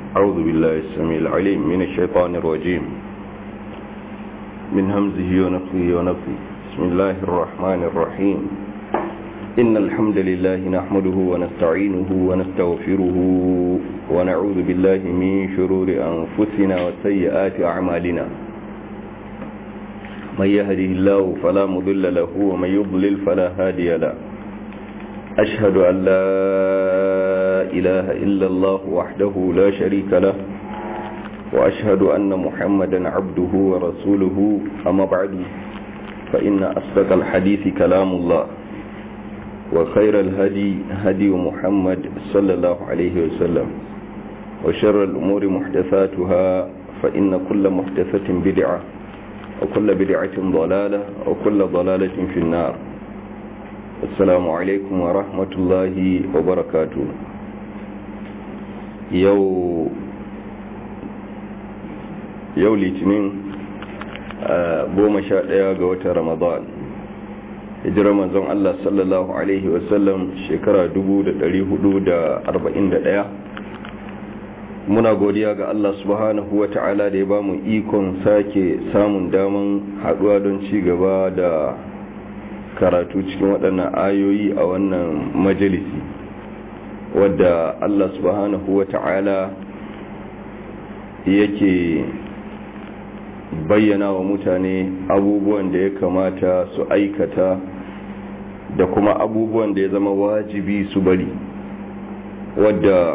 أعوذ بالله السميع العليم من الشيطان الرجيم من همزه ونفخه ونفخه. بسم الله الرحمن الرحيم. إن الحمد لله نحمده ونستعينه ونستغفره ونعوذ بالله من شرور أنفسنا وسيئات أعمالنا. من يهده الله فلا مضل له ومن يضلل فلا هادي له. أشهد أن لا إله إلا الله وحده لا شريك له وأشهد أن محمدا عبده ورسوله. أما بعد فإن أصدق الحديث كلام الله وخير الهدي هدي محمد صلى الله عليه وسلم وشر الأمور محدثاتها فإن كل محدثة بدعة وكل بدعة ضلالة وكل ضلالة في النار. السلام عليكم ورحمة الله وبركاته. yau litinin 11 ga watan ramadan hijirar manzon Allah sallallahu alaihi wasallam shekara 1441. muna godiya ga Allah subhanahu wa ta'ala da ya ba mu ikon sake samun daman haduwa don ci gaba da karatu cikin waɗannan ayoyi a wannan majalisi wadda Allah subhanahu wa ta'ala yake bayyana wa mutane abubuwan da ya kamata su aikata da kuma abubuwan da ya zama wajibi su bari, wadda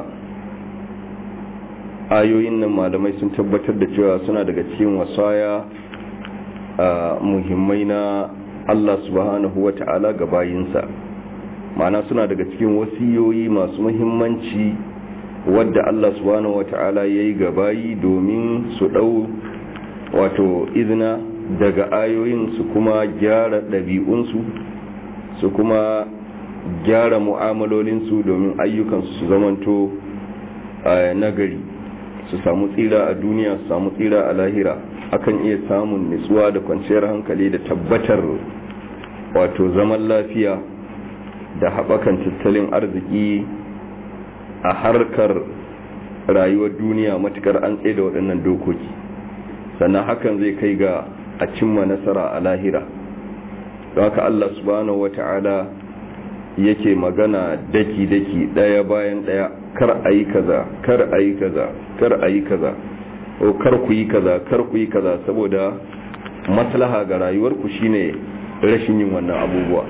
ayoyin nan malamai sun tabbatar da cewa suna daga cikin wasaya muhimmai na Allah subhanahu wa ta'ala ga bayinsa. ma'ana suna daga cikin wasiyoyi masu muhimmanci wadda Allah subhanahu wata'ala yayi gabayi domin su dau wato izina daga ayoyin su kuma gyara ɗabi'unsu su kuma gyara mu'amalolinsu domin ayyukansu su zamanto nagari, su samu tsira a duniya, su samu tsira a lahira. akan iya samun nutsuwa da kwanciyar hankali da tabbatar wato zaman lafiya da haɓakan tattalin arziki a harkar rayuwar duniya matukar an tsaye da waɗannan dokoki, sannan hakan zai kai ga a cimma nasara a lahira. don haka Allah subhanahu wata'ala yake magana daki-daki ɗaya bayan ɗaya, kar a yi kaza, kar a yi kaza, kar a yi kaza, ko kar ku yi kaza, kar ku yi kaza, saboda maslaha ga rayuwarku shine rashin yin wannan abubuwa.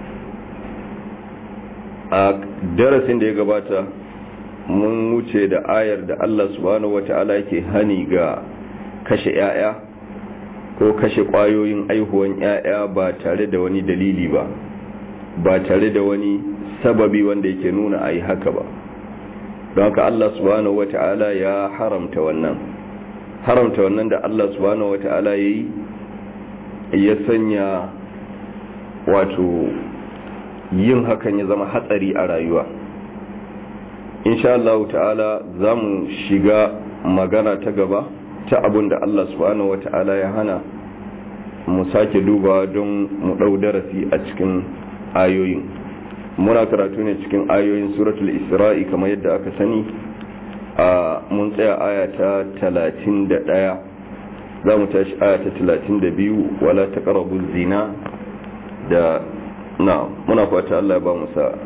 a darasin da ya gabata mun wuce da ayar da Allah subhanahu wata'ala yake hani ga kashe 'ya'ya ko kashe ƙwayoyin aihuwan 'ya'ya ba tare da wani dalili ba, ba tare da wani sababi wanda yake nuna a yi haka ba. don haka Allah subhanahu wata'ala ya haramta wannan da Allah subhanahu wata'ala ya sanya wato yin hakan ya zama hatsari a rayuwa. insha Allah ta'ala za mu shiga magana ta gaba ta abin da Allah subhanahu wata'ala ya hana, mu sake duba don mu ɗau darasi a cikin ayoyin. muna karatu ne cikin ayoyin suratul isra'i kamar yadda aka sani. mun tsaya aya ta 31, za mu tashi aya ta 32, wala taqrabu zina. da muna fata Allah ya ba mu sa'a.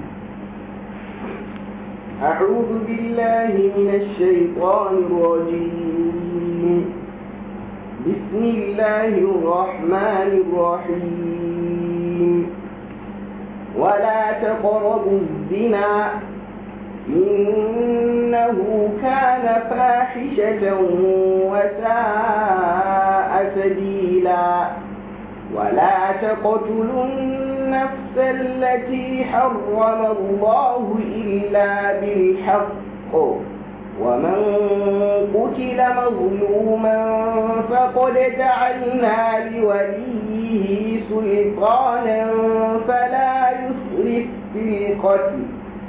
أعوذ بالله من الشيطان الرجيم. بسم الله الرحمن الرحيم. ولا تقربوا الزنا إنه كان فاحشة وساء سبيلا. ولا تقتلوا النفس التي حرم الله إلا بالحق ومن قتل مظلوما فقد جعلنا لوليه سلطانا فلا يسرف في القتل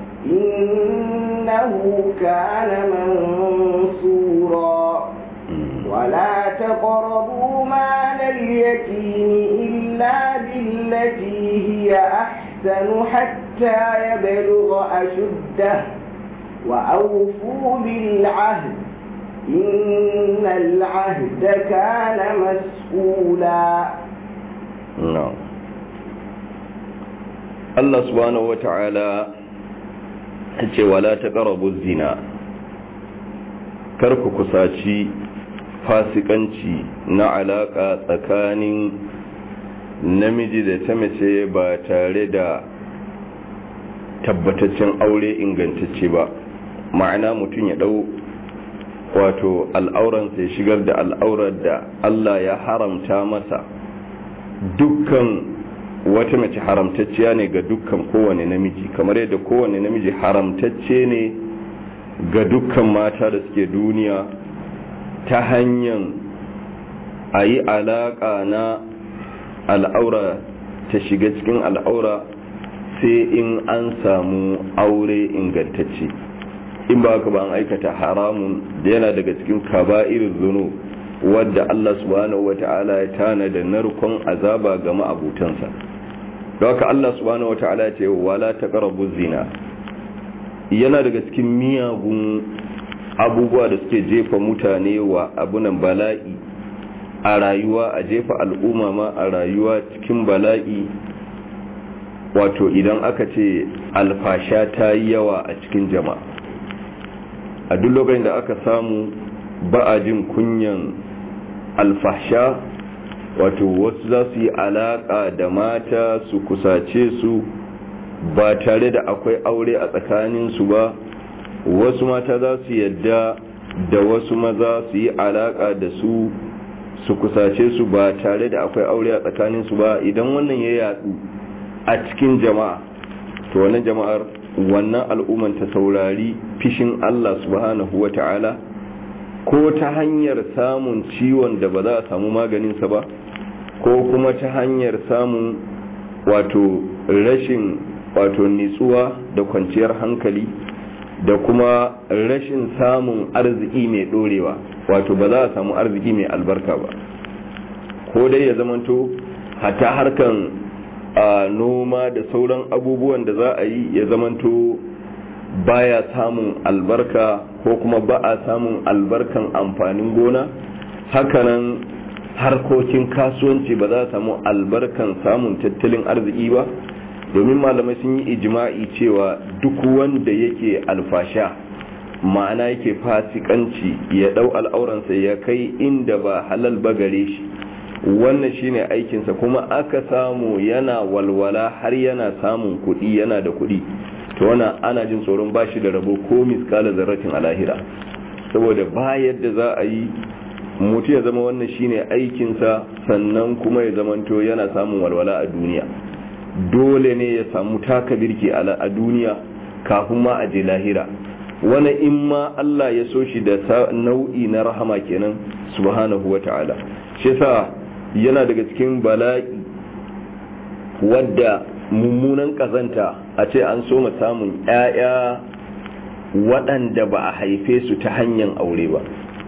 إنه كان منصورا. ولا تقربوا مال اليتيم إلا بالتي هي أحسن حتى يبلغ أشده وأوفوا بالعهد إن العهد كان مسؤولا. نعم. الله سبحانه وتعالى ce wala taqrabu zina, kar ku kusaci fasikanci na alaka tsakanin namiji da ta mace ba tare da tabbataccen aure ingantacce ba. Ma'ana mutum ya dau wato al'auransa ya shigar da al'aurar da Allah ya haramta masa. Dukkan wata mace haramtacciya ne ga dukkan kowane namiji, kamar yadda kowane namiji haramtacce ne ga dukkan mata da suke duniya ta hanyar a yi alaƙa na al'aura ta shiga cikin al'aura sai in an samu aure ingantacce. In ba ka ba an aikata haramun da yana daga cikin kaba'irin zunub wadda Allah subhanahu wata'ala ya tana da narkon azaba ga ma'abutansa. Don haka Allah subhanahu wata'ala ya ce wala taqrabu zina, yana daga cikin miyagun abubuwa da suke jefa mutane wa abunan bala'i a rayuwa, a jefa al'umma ma a rayuwa cikin bala'i. Wato idan aka ce alfasha ta yi yawa a cikin jama'a, a duk lokacin da aka samu ba a jin kunyan alfasha, wato wasu za su yi alaka da mata su kusace su ba tare da akwai aure a tsakaninsu ba, wasu mata za su yadda da wasu maza su yi alaka da su su kusace su ba tare da akwai aure a tsakaninsu ba. Idan wannan ya yadu a cikin jama'a, to wannan jama'ar, wannan al'umman ta saurari fishin Allah subhanahu wata'ala, ko ta hanyar samun ciwon da ba za a samu maganinsa ba, ko kuma ta hanyar samun wato rashin wato nitsuwa da kwanciyar hankali, da kuma rashin samun arziki mai dorewa, wato ba za a samu arziki mai albarka ba. Ko dai ya zamanto hata harkan noma da sauran abubuwan da za a yi ya zamanto baya samun albarka, ko kuma ba a samun albarkan amfanin gona. Hakanan harkokin kasuwanci ba za a samu albarkan samun tattalin arziki ba, domin malamai sun yi ijma'i cewa duk wanda yake alfasha, ma'ana yake fasikanci, ya dau al'auransa ya kai inda ba halal ba gare shi, wannan shine aikinsa, kuma aka samu yana walwala har yana samun kuɗi, yana da kuɗi, to wannan ana jin tsoron bashi da rabo ko miskala zarratin a lahira. Saboda ba yadda za a yi mutu ya zama wannan shine aikinsa sannan kuma ya zamanto yana samun walwala a duniya. Dole ne ya samu taka birki a duniya kafin ma a je lahira. Wani in ma Allah ya so shi da nau'i na rahama kenan subhanahu wata'ala. Shi yasa yana daga cikin bala'i wadda mummunan kazanta a ce an so mu samun ƴaƴa waɗanda ba a haife su ta hanyar aure ba,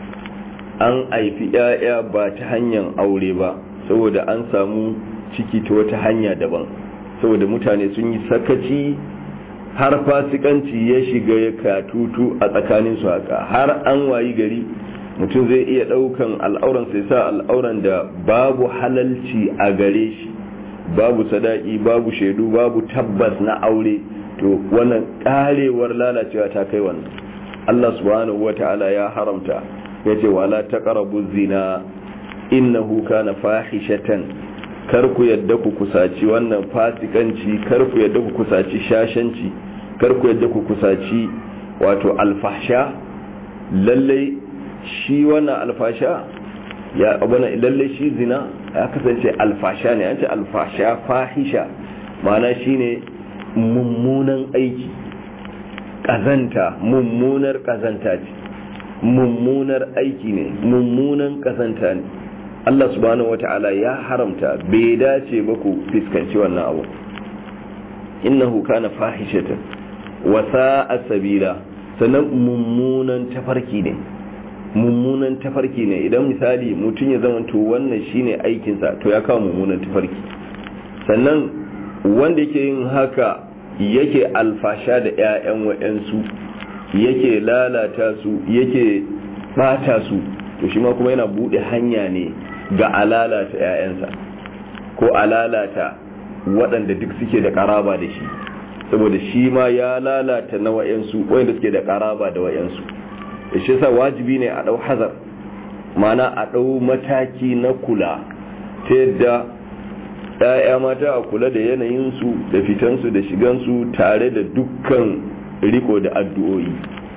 an haifi ƴaƴa ba ta hanyar aure ba, saboda an samu ciki ta wata hanya daban, saboda mutane sun yi sakaci har fasikanci ya shiga ya katutu a tsakaninsu haka, har an wayi gari mutum zai iya daukan al'auran sai sa al'auran da babu halalci a gare shi, babu sadaki, babu shaidu, babu tabbas na aure. To wannan karewar lalacewa ta kai wannan. Allah subhanahu wata'ala ya haramta, yace wala taqrabu zina innahu kana fahishatan, kar ku yadda ku kusaci wannan fasikanci, kar ku yadda ku kusaci shashanci, kar ku yadda ku kusaci wato alfahsha. Lalle shi wannan alfasha ya abana, lalle shi zina ya kasance alfasha ne. An ce alfasha fahisha ma'ana shine mummunan aiki, kazanta, mummunar kazanta ce, mummunar aiki ne, mummunan kazanta ne. Allah subhanahu wata'ala ya haramta, bai dace ba ku fiskanci wannan abu. Innahu kana fahishatan wa sa'a sabila, sannan mummunan tafarki ne, mummunan tafarki ne. Idan misali mutum ya zamanto wannan shine aikinsa, to ya kawo mummunan tafarki. Sannan wanda yake yin haka yake alfasha da ƴaƴan wa'ansu, yake lalata su yake bata su, to shi ma kuma yana bude hanya ne ga alalata 'ya'yansa ko alalata waɗanda duk suke da karaba da shi, saboda shi ma ya lalata na wa'yansu wanda suke da karaba da wa'yansu. shi yasa wajibi ne a ɗau hazar, mana a ɗau mataki na kula ta yadda ‘ya'ya mata a kula da yanayinsu da fitansu da shigansu tare da dukkan riko da addu'o'i.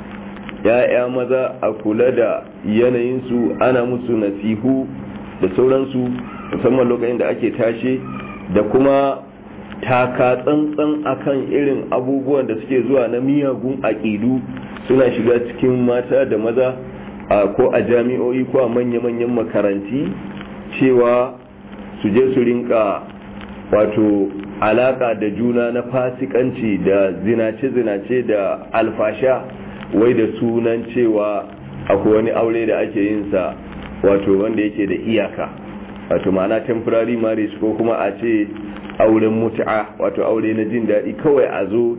‘ya'ya maza a kula da yanayinsu, ana musu nasihu da sauransu, musamman lokacin da ake tashe, da kuma taka tsantsan akan irin abubuwan da suke zuwa na miyagun aƙidu suna shiga cikin mata da maza ko a jami'o'i ko a manya-manyan makaranti, cewa su je su rinka wato alaka da juna na fasikanci da zinace-zinace da alfasha, wai da sunan cewa akwai wani aure da ake yin sa wato wanda yake da iyaka, wato ma'ana temporary marriage ko kuma a ce auren mutu'a, wato aure na jin daɗi. Kawai a zo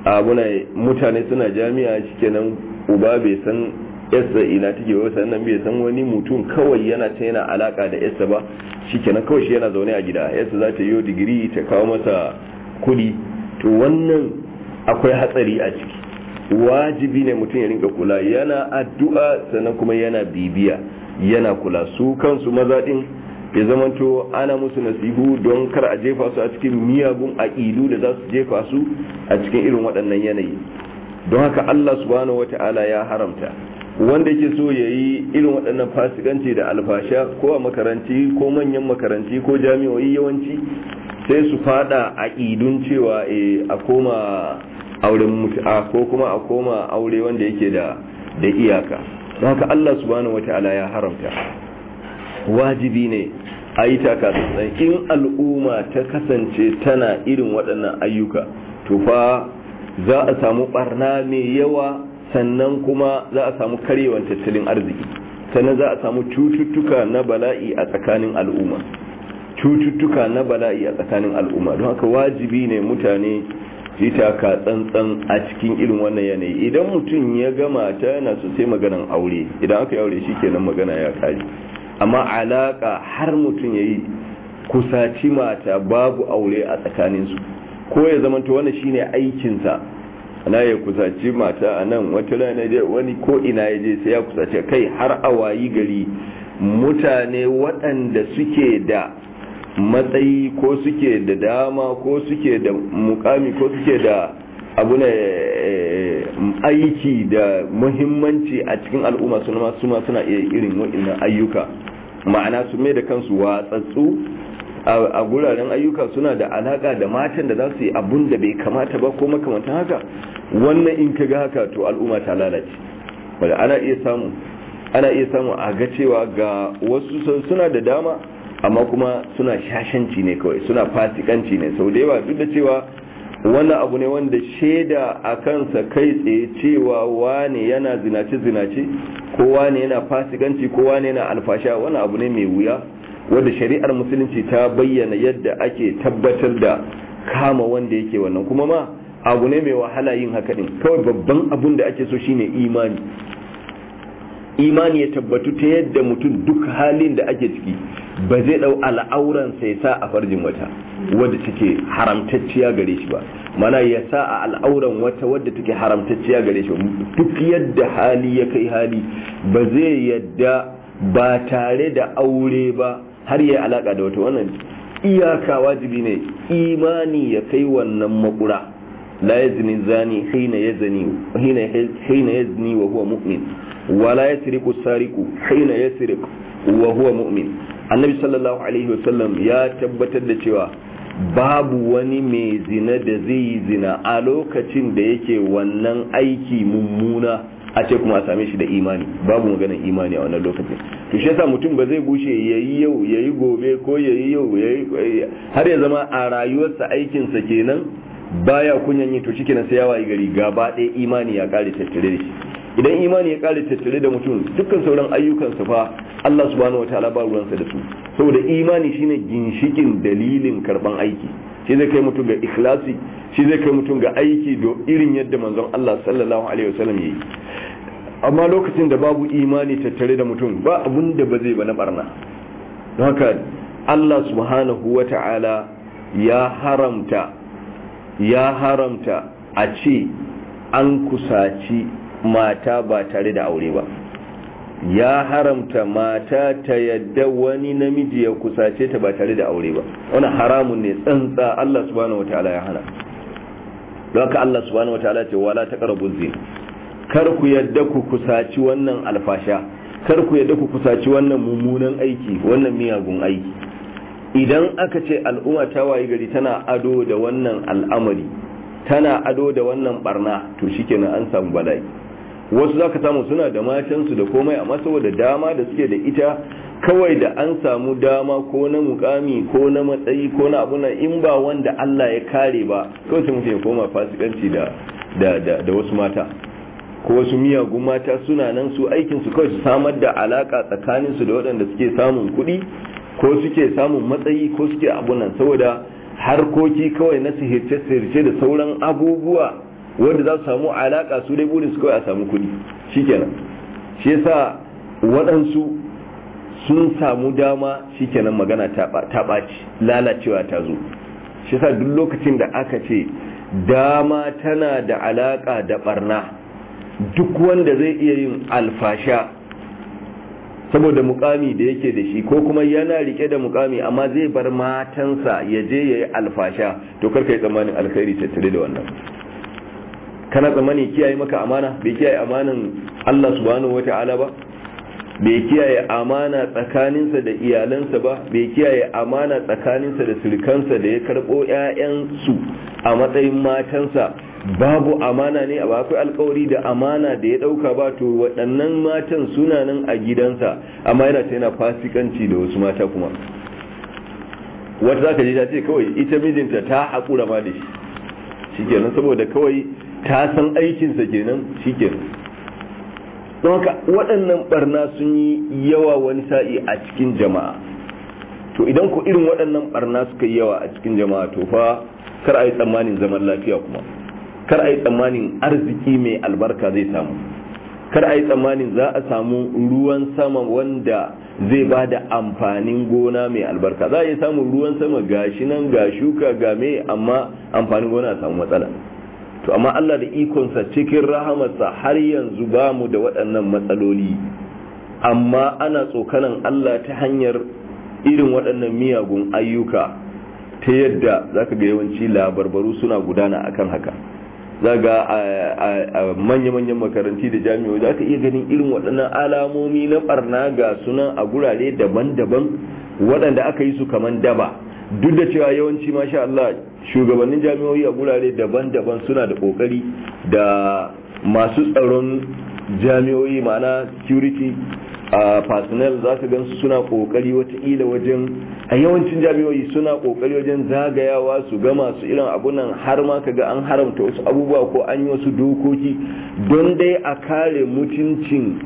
mutane suna jami'a, shikenan uba bai san yasa ina take ba, sannan bai san wani mutum kawai yana ta yana alaka da yasa ba, shikenan kawai shi yana zaune a gida, yasa za ta yi digiri ta kawo masa kudi. To wannan akwai hatsari a ciki. Wajibi ne mutum ya rinka kula, yana addu'a sannan kuma yana bibiya, yana kula. Su kansu maza din ya zamanto ana musu nasihu don kar a jefa su a cikin miyagun aƙidu da za su jefa su a cikin irin waɗannan yanayi. Don haka Allah subhanahu wata'ala ya haramta wanda yake so ya yi irin waɗannan fasikanci da alfasha ko a makaranti ko manyan makaranti ko jami'o'i, yawanci sai su fada aƙidun cewa a koma auren mutu'a ko kuma a koma aure wanda yake da iyaka. Don haka Allah subhanahu wata'ala ya haramta. Wajibi ne a yi takatsantsan. In al'umma ta kasance tana irin waɗannan ayyuka, to fa za a samu barna mai yawa, sannan kuma za a samu karyewar tattalin arziki, sannan za a samu cututtuka na bala'i a tsakanin al'umma, cututtuka na bala'i a tsakanin al'umma. Don haka wajibi ne mutane su yi taka tsantsan a cikin irin wannan yanayi. Idan mutum ya gama ta yana so sai maganan aure, idan aka yi aure shi kenan magana ya kare. Amma alaka har mutum ya yi kusaci mata babu aure a tsakaninsu, ko ya zamanta wannan shine aikinsa, ana ya kusaci mata a nan, wata rana wani ko ina ya je sai ya kusace, kai har a wayi gari mutane waɗanda suke da matsayi ko suke da dama ko suke da mukami ko suke da abu ne aiki da muhimmanci a cikin al'umma suna iya irin waɗannan ayyuka, ma'ana su mai da kansu watsatsu a guraren ayyuka, suna da alaka da matan da za su yi abun da bai kamata ba ko makamantan haka. Wannan in ka ga haka, to al'umma ta lalace. wanda ana iya samu a ga cewa ga wasu suna da dama amma kuma suna shashanci ne, kawai suna fasikanci ne. Sau da yawa duk da cewa wannan abu ne wanda shaida a kansa kai tsaye cewa wane yana zinace-zinace ko wane yana fasikanci ko wane yana alfasha, wannan abu ne mai wuya wadda shari'ar musulunci ta bayyana yadda ake tabbatar da kama wanda yake wannan, kuma ma abu ne mai wahala yin haka din. Kawai babban abun da ake so shine imani ya tabbatu ta yadda mutum duk halin da ake ciki ba zai dau al'auran sai sa a farjin wata wadda take haramtacciya gare shi ba, mana ya sa a al'auran wata wadda take haramtacciya gare shi. Duk yadda hali ya kai hali ba zai yadda ba tare da aure ba har ya alaka da wata. Wannan iyaka wajibi ne imani ya kai wannan makura. la yazni zani hina yazni wa huwa mu'min wa la yasriqu sariqu hina yasriq wa huwa mu'min. Annabi sallallahu alaihi wasallam ya tabbatar da cewa babu wani mai zina da zai yi zina a lokacin da yake wannan aiki mummuna a ce kuma a same shi da imani. Babu maganar imani a wannan lokacin. To shi yasa mutum ba zai bushe yayi yau yayi gobe ko yayi yau yayi har ya zama a rayuwarsa aikinsa kenan baya kunyan yi, to shikenan sai ya wayi gari gaba ɗaya imani ya kare tattare da shi. Idan imani ya kare tattare da mutum, dukkan sauran ayyukansa fa Allah subhanahu wataala ba ruwansa da su, saboda imani shine ginshikin dalilin karban aiki. shi zai kai mutum ga ikhlasi, shi zai kai mutum ga aiki do irin yadda manzon Allah sallallahu alaihi wasallam yayi. Amma lokacin da babu imani tattare da mutum ba abun da ba zai ba na barna. Don haka Allah subhanahu wata'ala ya haramta a ce an kusaci mata ba tare da aure ba. Ya haramta mata ta yadda wani namiji ya kusace ta ba tare da aure ba. Wannan haramun ne tsantsa, Allah subhanahu wata'ala ya hana. Don haka Allah subhanahu wata'ala ce wala taqrabu zina. Kar ku yadda ku kusaci wannan alfasha, kar ku yadda ku kusaci wannan mummunan aiki, wannan miyagun aiki. Idan aka ce al'umma ta wayi gari tana ado da wannan al'amari, tana ado da wannan barna, to shikenan an samu bala'i. Wasu zaka samu suna da matansu da komai, amma saboda dama da suke da ita, kawai da an samu dama ko na mukami ko na matsayi ko na abu in ba wanda Allah ya kare ba, kawai sai mutum ya koma fasikanci da wasu mata. Ko wasu miyagun mata suna nan su aikinsu kawai su samar da alaka tsakaninsu da waɗanda suke samun kuɗi ko suke samun matsayi ko suke abunan, saboda harkoki kawai na sihirce-sihirce da sauran abubuwa wanda za su samu alaka su dai burin su kawai a samu kuɗi shikenan. Shi yasa waɗansu sun samu dama shikenan magana ta ɓaci, lalacewa ta zo. Shi yasa duk lokacin da aka ce dama tana da alaka da barna, duk wanda zai iya yin alfasha saboda mukami da yake da shi ko kuma yana rike da mukami amma zai bar matansa ya je ya yi alfasha, to karka yi tsammanin alkhairi tattare da wannan. Kana tsammani kiyaye maka amana? Bai kiyaye amanan Allah subhanahu wata'ala ba, bai kiyaye amana tsakaninsa da iyalansa ba, bai kiyaye amana tsakaninsa da sirkansa da ya karɓo 'ya'yansu a matsayin matansa. Babu amana ne, ba akwai alkawari da amana da ya dauka ba, to waɗannan matan suna nan a gidansa amma yana fasikanci da wasu mata kuma. Wata zaka ji ta ce kawai ita mijinta ta haƙura ma da shi shikenan, saboda kawai ta san aikinsa kenan shikenan. Don haka waɗannan barna sun yi yawa wani sa'i a cikin jama'a. To idan ku irin waɗannan barna suka yi yawa a cikin jama'a, to fa kar a yi tsammanin zaman lafiya kuma. Kar a yi tsammanin arziki mai albarka zai samu, kar a yi tsammanin za a samu ruwan sama wanda zai ba da amfanin gona mai albarka. Za a yi samun ruwan sama gashi nan ga shuka ga mai, amma amfanin gona a samu matsala. To amma Allah da ikonsa cikin rahamarsa har yanzu ba mu da waɗannan matsaloli, amma ana tsokanan Allah ta hanyar irin waɗannan miyagun ayyuka, ta yadda za ka ga yawanci labarbaru suna gudana akan haka. Zaga a manya-manyan makaranti da jami'o'i za ka iya ganin irin waɗannan alamomi na barna ga sunan a gurare daban-daban waɗanda aka yi su kaman daba. Duk da cewa yawanci masha Allah shugabannin jami'o'i a gurare daban-daban suna da ƙoƙari, da masu tsaron jami'o'i ma'ana security personnel za ka gansu suna ƙoƙari wataƙila wajen, a yawancin jami'o'i suna ƙoƙari wajen zagayawa su ga masu irin abunan, har ma ka ga an haramta wasu abubuwa ko an yi wasu dokoki don dai a kare mutuncin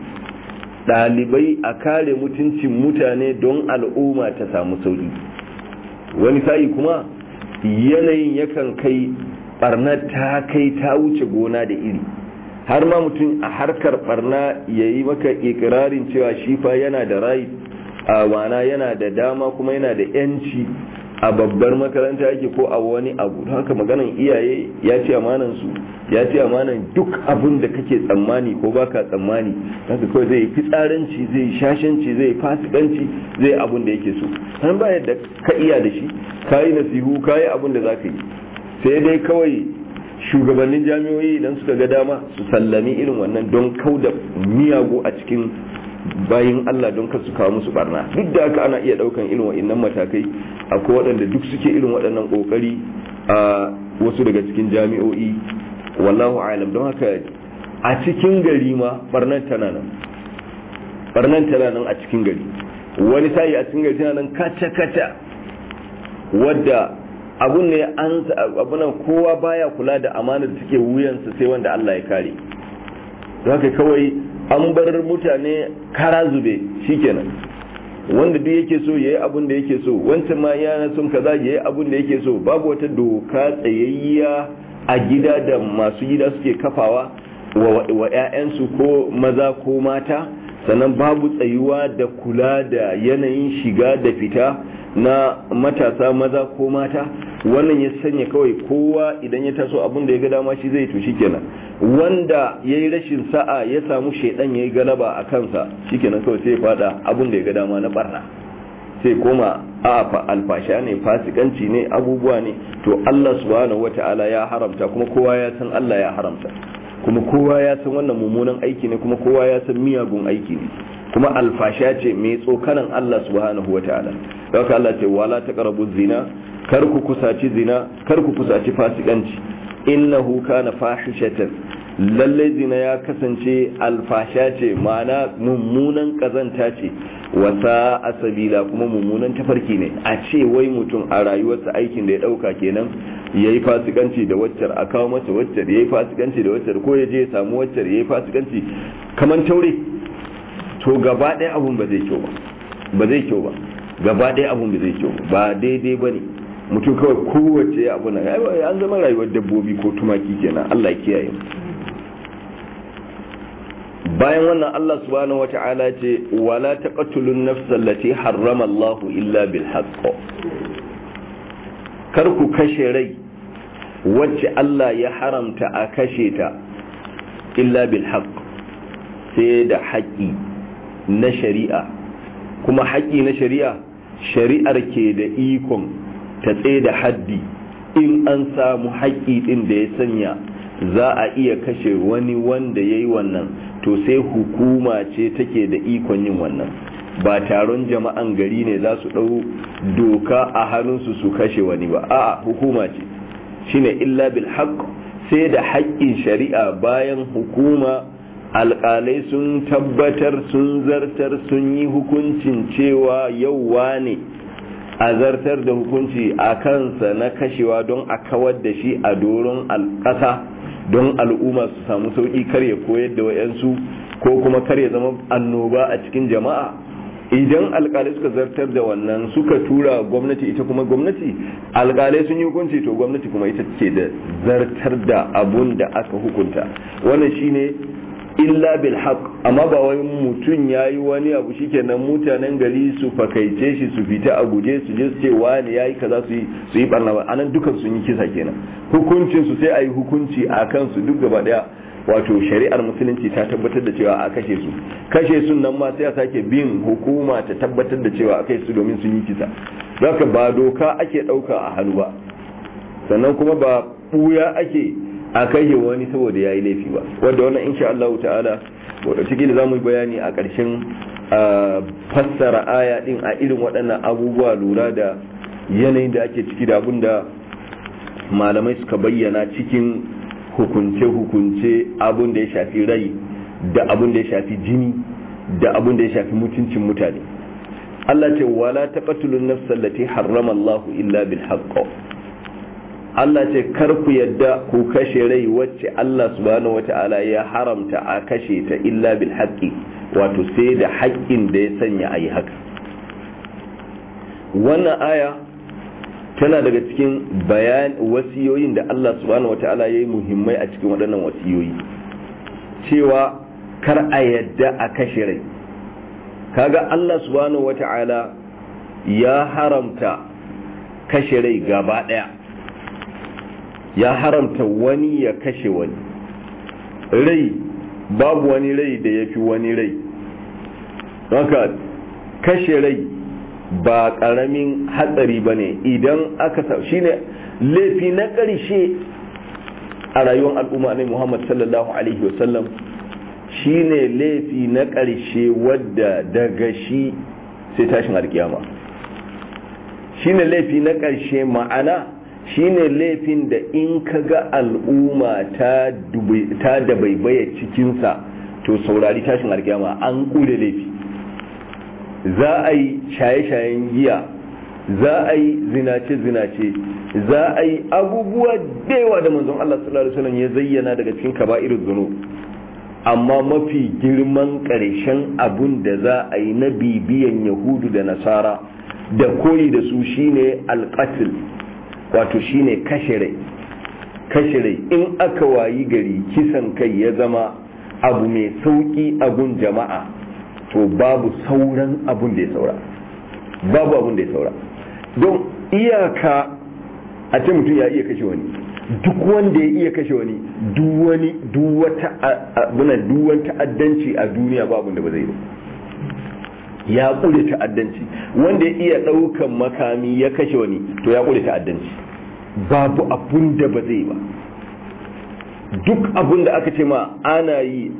ɗalibai, a kare mutuncin mutane don al'umma ta samu sauƙi. Wani sa'i kuma yanayin yakan kai ɓarnar ta kai ta wuce gona da iri, har ma mutum a harkar barna ya yi maka ikirarin cewa shi fa yana da rai, a wana yana da dama kuma yana da yanci a babbar makaranta yake ko a wani abu. Don haka maganan iyaye ya ce amanan su, ya ce amanan duk abin da kake tsammani ko baka tsammani. Haka kawai zai yi fitsaranci, zai yi shashanci, zai yi fasikanci, zai yi abin da yake so. Har ba yadda ka iya da shi, ka yi nasihu, ka yi abin da za ka yi, sai dai kawai shugabannin jami'o'i idan suka ga dama su sallami irin wannan don kauda miyagu a cikin bayin Allah don kar su kawo musu barna. Duk da haka ana iya daukan irin waɗannan matakai, akwai waɗanda duk suke irin waɗannan kokari a wasu daga cikin jami'o'i, wallahu a'lam. Don haka a cikin gari ma barnan tana nan a cikin gari. Wani sai a cikin gari tana nan kaca wadda abun ne abunan kowa baya kula da amanar da take wuyansa sai wanda Allah ya kare. Haka kawai an bar mutane kara zube shikenan. wanda duk yake so yayi abun da yake so, wancan ma yana son kaza yayi abun da yake so. Babu wata doka tsayayya a gida da masu gida suke kafawa wa 'ya'yansu ko maza ko mata, sannan babu tsayuwa da kula da yanayin shiga da fita na matasa maza ko mata. Wannan ya sanya kawai kowa idan ya taso abin da ya ga dama shi zai to shikenan, wanda yayi rashin sa'a ya samu shedan yayi galaba a kansa, shikenan kawai sai ya fada abin da ya ga dama na barna, sai koma alfasha ne, fasikanci ne, abubuwa ne. To Allah subhanahu wata'ala ya haramta, kuma kowa ya san Allah ya haramta, kuma kowa ya san wannan mummunan aiki ne, kuma kowa ya san miyagun aiki ne, kuma alfasha ce mai tsokanan Allah subhanahu wata'ala. Haka Allah ce wala taqrabu zina, kar ku kusaci zina, kar ku kusaci fasikanci, innahu kana fahishatan, lalle zina ya kasance alfasha ce, ma'ana mummunan kazanta ce, wasa asabila kuma mummunan tafarki ne. A ce wai mutum a rayuwarsa aikin da ya dauka kenan yayi fasikanci da waccar, a kawo masa waccar, yayi fasikanci da waccar, ko ya je ya samu waccar yayi fasikanci kaman taure, to gaba ɗaya abun ba zai kyau ba zai kyau ba, gaba ɗaya abun ba zai kyau ba daidai bane. Mutum kawai kowace abu na an zama rayuwar dabbobi ko tumaki kenan. Allah ya kiyaye. Bayan wannan Allah subhanahu wata'ala ce wala taqtulun nafsa allati harrama Allah illa bil haqq, kar ku kashe rai wacce Allah ya haramta a kashe ta illa bil haqq, sai da haƙi na shari'a. Kuma haƙi na shari'a, shari'ar ke da ikon ta tsaye da haddi in an samu haƙi ɗin da ya sanya za a iya kashe wani wanda ya yi wannan, to sai hukuma ce take da ikon yin wannan, ba taron jama'an gari ne za su ɗau doka a hannunsu su kashe wani ba, a'a hukuma ce. Shine illa bil haqq, sai da haƙƙin shari'a. Bayan hukuma, alƙalai sun tabbatar, sun zartar, sun yi hukuncin cewa yauwa ne a zartar da hukunci a kansa na kashewa don a kawar da shi a doron ƙasa, don al'umma su samu sauƙi, kar ya koyar da wayansu ko kuma kar ya zama annoba a cikin jama'a. Idan alƙalai suka zartar da wannan, suka tura gwamnati, ita kuma gwamnati, alƙalai sun yi hukunci, to gwamnati kuma ita ce da zartar da abun da aka hukunta. Wannan shine illa bil haqq. Amma ba wai mutum yayi wani abu shikenan mutanen gari su fakaice shi, su fita a guje, su je su ce wani yayi kaza, su yi barna ba, anan dukan sun yi kisa kenan. Hukuncin su sai ayi hukunci akan su duk gaba daya. Wato shari'ar musulunci ta tabbatar da cewa a kashe su nan ma sai a sake bin hukuma ta tabbatar da cewa a kai su domin sun yi kisa. Zaka ba doka ake dauka a hannu ba, sannan kuma ba buya ake a kai wani saboda yayi laifi ba, wanda wannan insha Allah ta'ala cikin zamu yi bayani a ƙarshen fassara aya din a irin waɗannan abubuwa, lura da yanayin da ake ciki da abin da malamai suka bayyana cikin hukunce abin da ya shafi rai, da abin da ya shafi jini, da abin da ya shafi mutuncin mutane. Allah ce wala taqtulun nafsa allati harrama Allah illa bil haqq. Allah ce kar ku yadda ku kashe rai wacce Allah subhanahu wata'ala ya haramta a kashe ta illa bil haqqi, wato sai da haƙƙin da ya sanya ayi haka. Wannan aya tana daga cikin wasiyoyin da Allah subhanahu wata'ala ya yi muhimmai a cikin waɗannan wasiyoyi, cewa kar a yadda a kashe rai. Kaga Allah subhanahu wata'ala ya haramta kashe rai gaba ɗaya, ya haramta wani ya kashe wani rai. Babu wani rai da ya fi wani rai. Haka kashe rai ba ƙaramin hatsari ba ne. Idan aka shi ne laifi na ƙarshe a rayuwar al'umma ne Muhammad sallallahu alaihi wasallam, shi ne laifi na ƙarshe wadda daga shi sai tashin alkiyama. Shi ne laifi na ƙarshe, ma'ana shine laifin da in ka ga al'umma ta dabaibaya cikinsa, to saurari tashin alkiyama, an ƙure laifi. Za a yi shaye-shayen giya, za a yi zinace-zinace, za a yi abubuwa da yawa da manzon Allah sallallahu alaihi wasallam ya zayyana daga cikin kaba'irul dhunub. amma mafi girman ƙarshen abun da za a yi na bibiyan yahudu da nasara da koyi da su shine alqatl, wato shine kashe rai. In aka wayi gari kisan kai ya zama abu mai sauki a gun jama'a, to babu sauran abun da ya saura, don iyaka a ce mutum ya iya kashe wani, duk wanda ya iya kashe wani, duk wani ta'addanci a duniya babu da ba zai yi, ya kure ta'addanci. Wanda ya iya ɗaukan makami ya kashe wani, to ya kure ta'addanci, babu abun da ba zai ba. Duk abun da aka ce ma ana yi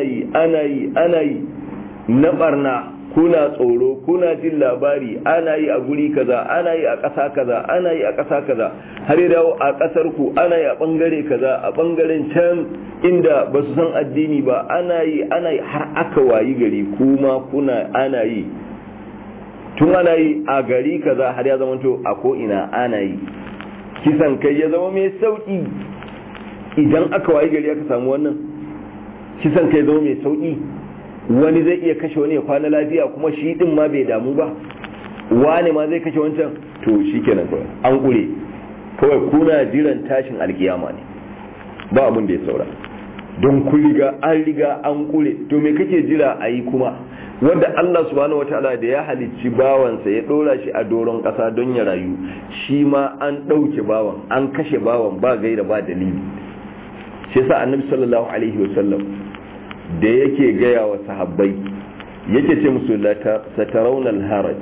na barna, kuna tsoro, kuna jin labari, ana yi a guri kaza, ana yi a ƙasa kaza, ana yi a ƙasa kaza, har ya dawo a ƙasar ku ana yi a ɓangare kaza, a ɓangaren can inda ba su san addini ba, ana yi har aka wayi gari kuma kuna ana yi, tun ana yi a gari kaza har ya zamanto a ko ina ana yi. Kisan kai ya zama mai sauƙi idan aka wayi gari aka samu wannan, kisan kai zama mai sauƙi. Wani zai iya kashe wani ya kwana lafiya kuma shi din ma bai damu ba, wani ma zai kashe wancan, to shi kenan kawai an kure, kawai kuna jiran tashin alkiyama ne, ba abin da ya saura, don kun riga an kure. To me kake jira a yi kuma, wanda Allah subhanahu wataala da ya halicci bawansa ya dora shi a doron kasa don ya rayu, shi ma an ɗauke bawan, an kashe bawan ba gaira ba dalili. Shi yasa annabi sallallahu alaihi wasallam da yake gaya wa sahabbai yake ce musu satarawna alharaj,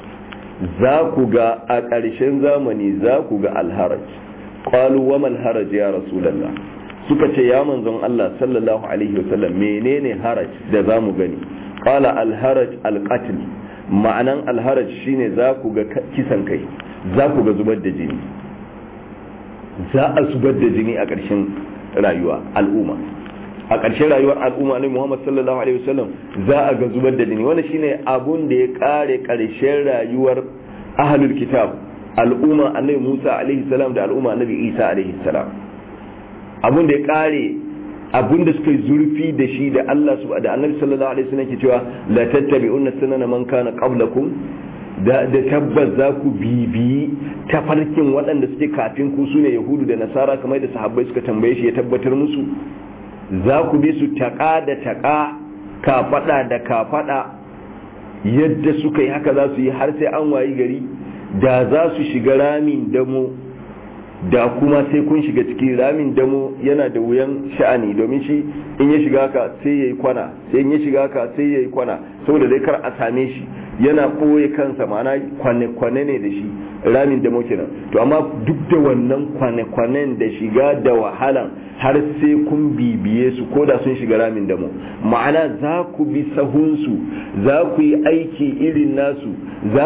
za ku ga a ƙarshen zamani za ku ga alharaj. Qalu wa mal haraj ya rasulullah, suka ce ya manzon Allah sallallahu alaihi wasallam menene haraj da za mu gani? Qala alharaj alqatl, ma'anan alharaj shine za ku ga kisan kai, za ku ga zubar da jini, za a zubar da jini a ƙarshen rayuwa al'umma. A ƙarshen rayuwar al'umma ne Muhammad sallallahu alaihi wasallam za a ga zubar da jini. Wannan shine abun da ya kare ƙarshen rayuwar ahlul kitab, al'umma annabi Musa alaihi salam da al'umma annabi Isa alaihi salam. Abun da ya kare, abun da suka yi zurfi da shi da Allah subhanahu da annabi sallallahu alaihi wasallam ke cewa la tattabi'unna sunana man kana qablakum, da tabbas za ku bibiyi tafarkin waɗanda suke kafin ku, sune yahudu da nasara, kamar da sahabbai suka tambaye shi ya tabbatar musu. Za ku bi su taƙa da taƙa, kafaɗa da kafaɗa, yadda suka yi haka za su yi har sai an wayi gari. Da za su shiga ramin damo, da kuma sai kun shiga ciki. Ramin damo yana da wuyan sha'ani, domin shi in ya shiga ka sai ya yi kwana, sai in ya shiga ka sai ya yi kwana, saboda dai kar a same shi, yana ɓoye kansa, ma'ana kwane-kwane ne da shi, ramin damo kenan. To amma duk da wannan kwane-kwanen da shiga da wahalan, har sai kun bibiye su ko da sun shiga ramin damo, ma'ana za ku bi sahunsu, za ku yi aiki irin nasu, za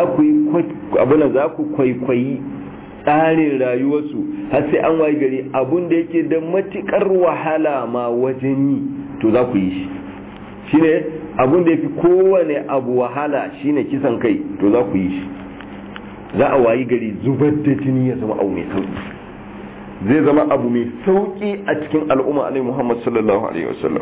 ku kwaikwayi tsarin rayuwarsu, har sai an wayi gari abun da yake da matukar wahala ma wajen yi, to za ku yi shi. Shine abun da yafi kowane abu wahala, shine kisan kai, to za ku yi shi. Za a wayi gari zubar da jini ya zama abu mai sauki, zai zama abu mai sauki a cikin al'umma alaihi Muhammad sallallahu alaihi wasallam.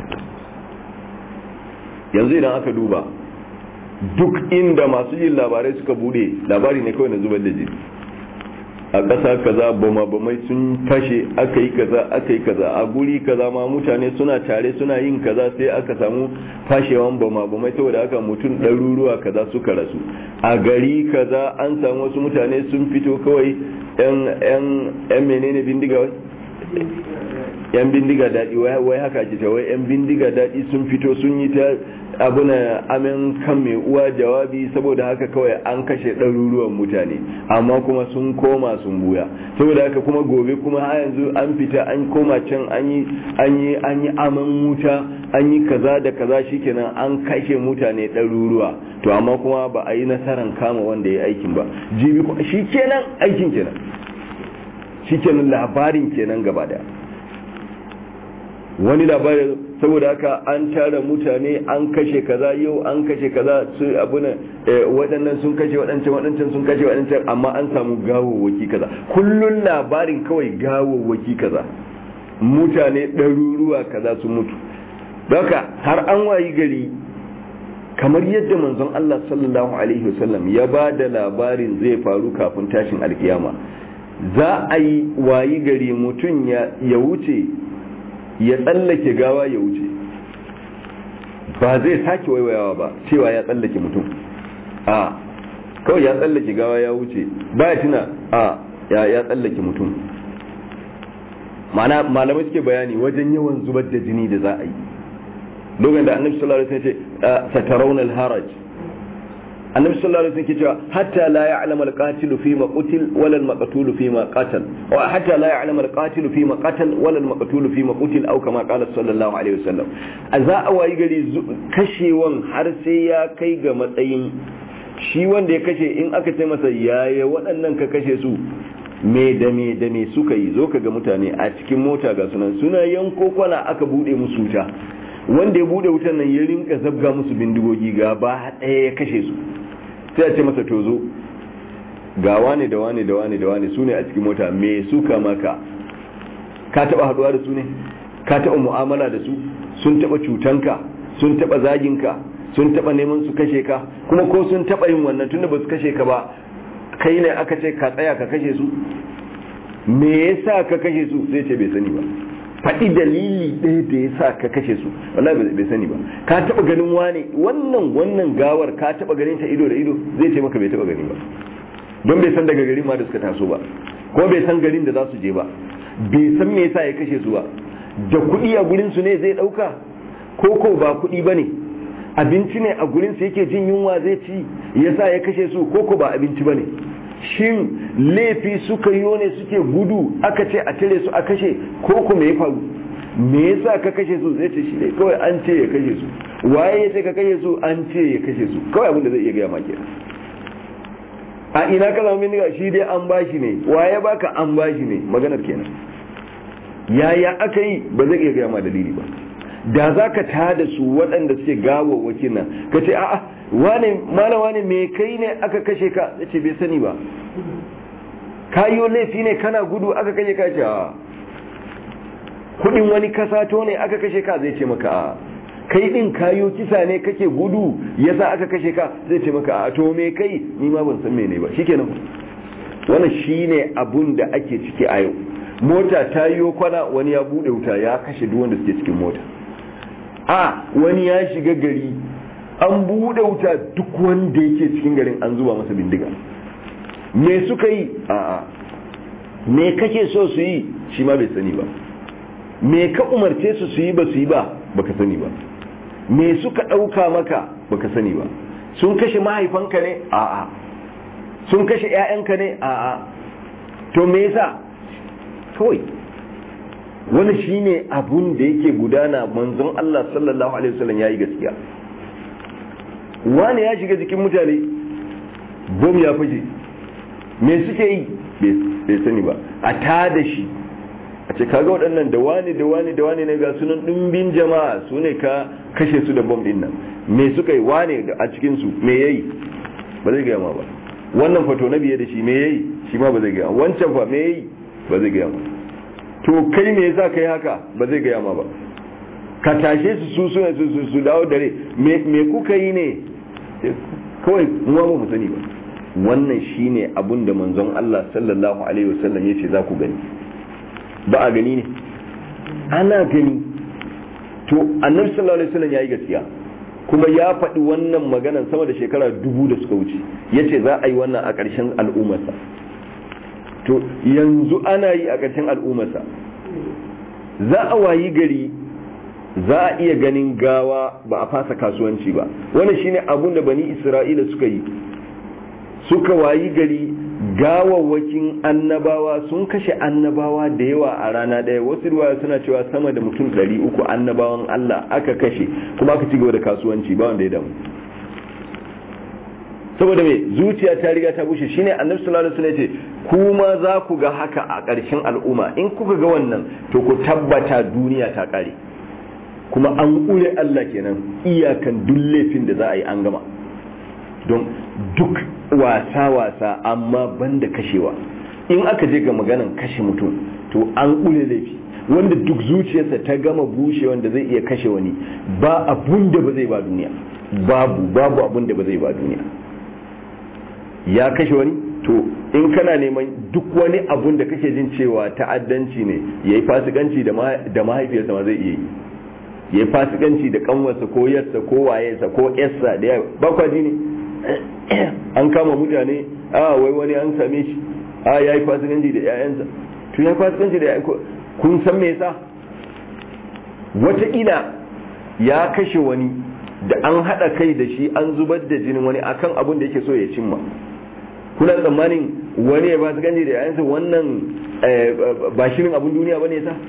Yanzu idan aka duba duk inda masu yin labarai suka bude, labari ne kawai na zubar da jini. A ƙasa kaza bama-bamai sun fashe, aka yi kaza a guri kaza ma mutane suna tare suna yin kaza, sai aka samu fashewan bama-bamai, saboda haka mutum ɗaruruwa kaza suka rasu. A gari kaza an samu wasu mutane sun fito kawai yan menene bindiga, yan bindiga daɗi, wai haka ake ta, wai yan bindiga daɗi sun fito sun yi ta abuna amin kan mai uwa jawabi, saboda haka kawai an kashe ɗaruruwan mutane, amma kuma sun koma sun buya. Saboda haka kuma gobe kuma har yanzu an fita an koma can an yi aman wuta, an yi kaza da kaza, shikenan an kashe mutane ɗaruruwa, to amma kuma ba a yi nasarar kama wanda ya aikin ba. Jibi shikenan aikin kenan, shikenan labarin kenan gaba daya. Wani labarin, saboda haka an tara mutane, an kashe kaza yau, an kashe kaza su abuna, waɗannan sun kashe waɗancan sun kashe waɗancan, amma an samu gawawwaki kaza. Kullun labarin kawai gawawwaki kaza, mutane ɗaruruwa kaza sun mutu. haka har an wayi gari kamar yadda manzon Allah sallallahu alaihi wasallam ya ba da labarin zai faru kafin tashin alkiyama, za a yi wayi gari mutum ya wuce ya tsallake gawa ya wuce, ba zai sake waiwayawa ba cewa ya tsallake mutum, a kawai ya tsallake gawa ya wuce, ba ya tuna ya tsallake mutum. ma'ana malamai suke bayani wajen yawan zubar da jini da za a yi lokacin da annabi sallallahu alaihi wasallam ya ce satarawna al-haraj, annabi sallallahu alaihi wasallam ke cewa hatta la ya'lamu al-qatilu fi ma qutil wala al-maqtulu fi ma qatal, wa hatta la ya'lamu al-qatilu fi ma qatal wala al-maqtulu fi ma qutil, au kama qala sallallahu alaihi wasallam. a za a wayi gari kashewan har sai ya kai ga matsayin shi wanda ya kashe in aka ce masa yaya waɗannan ka kashe su me da me suka yi, zo ka ga mutane a cikin mota ga sunan suna yanko kwana aka bude musu wuta, wanda ya bude wutan nan ya rinka zabga musu bindigogi gaba ɗaya ya kashe su, sai a ce masa to zo ga wane da wane da wane da wane su ne a cikin mota, me suka maka, ka taba haduwa da su ne, ka taba mu'amala da su, sun taba cutanka, sun taba zaginka, sun taba neman su kashe ka, kuma ko sun taba yin wannan tunda ba su kashe ka ba kai ne aka ce ka tsaya ka kashe su, me yasa ka kashe su, sai ce bai sani ba, faɗi dalili ɗaya da yasa ka kashe su, wallahi bai sani ba. Ka taba ganin wane wannan gawar ka taba ganin ta ido da ido, zai ce maka bai taba gani ba, don bai san daga garin ma da suka taso ba, ko bai san garin da za su je ba, bai san me yasa ya kashe su ba, da kuɗi a gurin su ne zai ɗauka ko ba kuɗi ba ne, abinci ne a gurin su yake jin yunwa zai ci yasa ya kashe su, ko ba abinci ba ne, shin laifi suka yi ne suke gudu aka ce a tare su a kashe, ko me ya faru, me yasa ka kashe su, zai ce shi ne kawai an ce ya kashe su, waye ya ce ka kashe su, an ce ya kashe su, kawai abin da zai iya gaya maki. A ina ka zama bindiga, shi dai an bashi ne, waye baka an bashi ne, maganar kenan. Yaya aka yi ba zai iya gaya ma dalili ba. Da za ka tada su waɗanda suke gawawwakin nan ka ce a'a wane malam wane me kai ne aka kashe ka, ya ce bai sani ba, kayo laifi ne kana gudu aka kashe ka, ce a kudin wani kasato ne aka kashe ka, zai ce maka a kai din kayo kisa ne kake gudu yasa aka kashe ka, zai ce maka a to me kai, ni ma ban san mene ba. Shikenan wannan shine abun da ake ciki a yau. Mota ta yiwo kwana, wani ya bude wuta ya kashe duk wanda suke cikin mota, wani ya shiga gari an bude wuta duk wanda yake cikin garin an zuba masa bindiga. Me suka yi? Me kake so su yi? Shi ma bai sani ba. Me ka umarce su yi ba su yi ba, baka sani ba. Me suka ɗauka maka, baka sani ba. Sun kashe mahaifanka ne? Sun kashe 'ya'yanka ne? To me yasa? Kawai wani shine abun da yake gudana. Manzon Allah sallallahu alaihi wasallam yayi gaskiya. Wani ya shiga jikin mutane, bom ya fashe, me suke yi bai sani ba, a tada shi a ce kaga waɗannan da wani ne ga sunan ɗumbin jama'a su ne ka kashe su da bom ɗin nan, me suka yi, wane a cikinsu me yayi, ba zai gaya ma ba. Wannan fato na biye da shi me yayi, shi ma ba zai gaya, wancan fa me yayi, ba zai gaya ma. To kai me yasa kai haka, ba zai gaya ma ba. Ka tashe su dawo dare, me kuka yi ne, kawai mu ba mu sani ba. Wannan shine abun da manzon Allah sallallahu alaihi wasallam yace za ku gani. Ba a gani ne, ana gani. To annabi sallallahu alaihi wasallam yayi gaskiya, kuma ya faɗi wannan maganan sama da shekara 2000 da suka wuce, yace za a yi wannan a ƙarshen al'ummarsa. To yanzu ana yi a ƙarshen al'ummarsa. Za a wayi gari, za a iya ganin gawa ba a fasa kasuwanci ba. Wannan shine abun da bani Isra'ila suka yi. Suka wayi gari gawawwakin annabawa sun kashe annabawa da yawa a rana ɗaya. Wasu ruwaya suna cewa sama da mutum 300 annabawan Allah aka kashe, kuma aka ci gaba da kasuwanci ba wanda ya damu. Saboda me, zuciya ta riga ta bushe. Shine annabi sallallahu alaihi wasallam yace kuma za ku ga haka a ƙarshen al'umma. In kuka ga wannan to ku tabbata duniya ta ƙare, kuma an ƙure Allah kenan, iyakan duk laifin da za a yi an gama. Don duk wasa amma banda kashewa. In aka je ga maganan kashe mutum to an ƙure laifi, wanda duk zuciyarsa ta gama bushe wanda zai iya kashe wani, ba abun da ba zai ba duniya, babu abun da ba zai ba duniya. Ya kashe wani, to in kana neman duk wani abun da kake jin cewa ta'addanci ne, yayi fasikanci da mahaifiyarsa ma zai iya yi, yayi fasikanci da kanwarsa ko yarsa ko wayensa ko yarsa da ba kwaji ne. An kama mutane, wai wani an same shi, yayi fasikanci da ƴaƴansa, to yayi fasikanci da ƴaƴan, kun san me yasa? Wataƙila ya kashe wani da an haɗa kai da shi an zubar da jinin wani akan abin da yake so ya cimma. Kuna tsammanin wani ya fasikanci da ƴaƴansa wannan ba shirin abin duniya bane yasa?